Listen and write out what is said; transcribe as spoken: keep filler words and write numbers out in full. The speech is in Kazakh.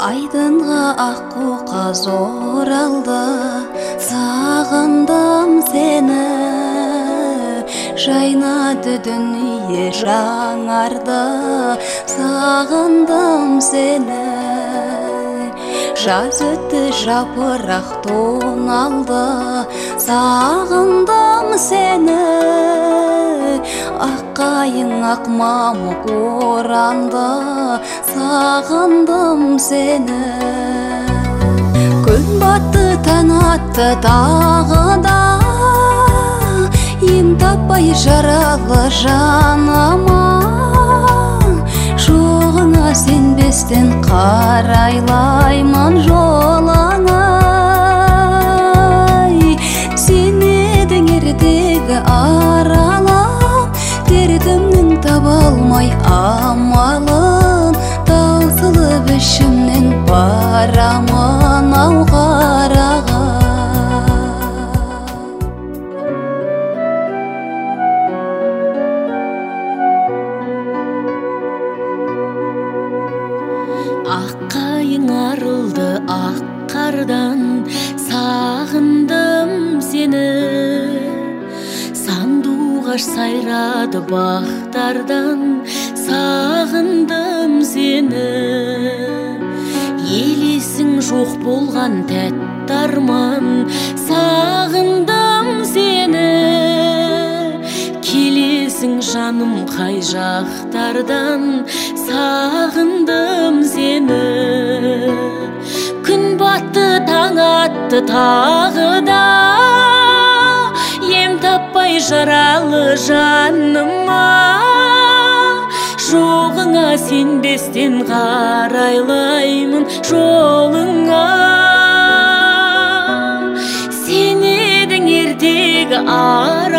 Айдынға аққу қаз оралды, сағындым сені. Жайнады дүние жаңарды, сағындым сені. Жаз өтті жапырақ тоналды, сағындым сені. Аққайың ақ мамық оранды, сағындым сені. Күн батты таң атты тағы да, ем таппай жаралы жаныма. Жоғыңа сенбестен қарайлаймын жолыңа. Сен едің ертегі аралап, дертімнің таба алмай амалын. Таусылып ішімнен барамын ау қараға. Аққайың арылды ақ қардан, сағындым сені. Сандуғаш сайрады бақтардан, сағындым сені. Елесің жоқ болған тәтті арман, сағындым сені. Келесің жаным қай жақтардан, сағындым сені. Күн батты таң атты тағы да, ем таппай жаралы жаныма. Жоғыңа сенбестен қарайлаймын жолыңа. Сен едің ертегі ар